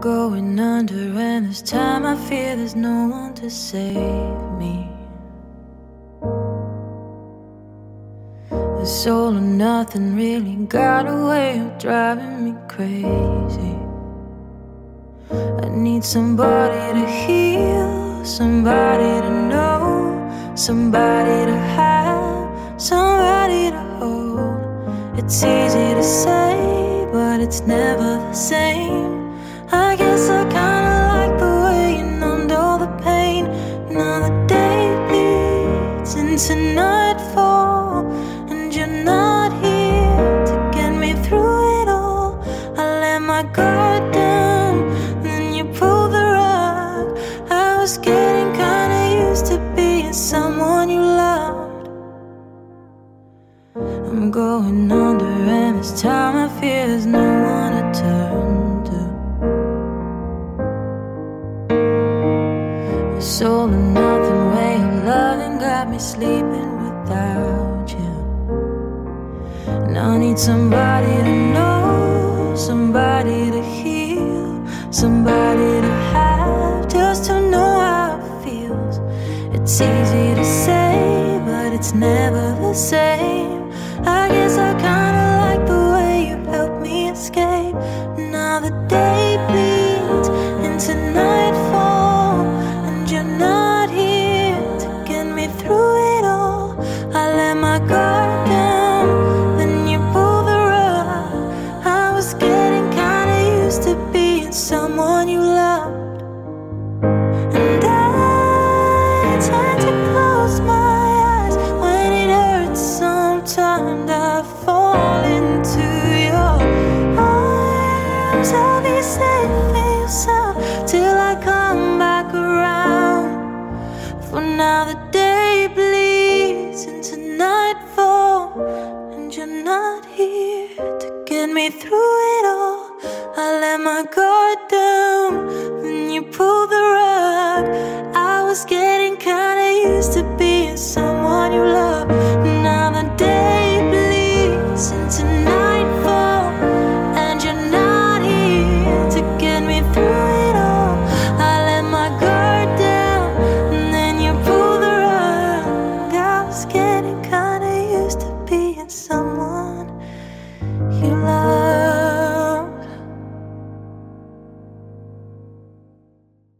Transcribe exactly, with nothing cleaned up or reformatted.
going under, and this time I fear there's no one to save me. This all or nothing really got a way of driving me crazy. I need somebody to heal, somebody to know, somebody to have, somebody to hold. It's easy to say, but it's never the same. I guess I kinda like the way you numbed all the pain. Now the day bleeds into nightfall, and you're not here to get me through it all. I let my guard down, then you pulled the rug. I was getting kinda used to being someone you loved. I'm going under, and this time I fear there's no one to turn to. This all or nothing way of loving got me sleeping without you. And I need somebody to know, somebody to heal, somebody to have, just to know how it feels. It's easy to say, but it's never the same. I guess I kinda like the way you helped me escape. Now the day bleeds into nightfall, and you're not here to get me through it all. I let my guard down, then you pulled the rug. I was getting kinda used to being someone you loved. And I tend to close my eyes when it hurts. Sometimes I fall into your arms. I'll be safe in yourself till I come back around. For now the day bleeds into nightfall, and you're not here to get me through it all. I let my guard down, then you pulled the rug. I was getting kinda used to being someone you love.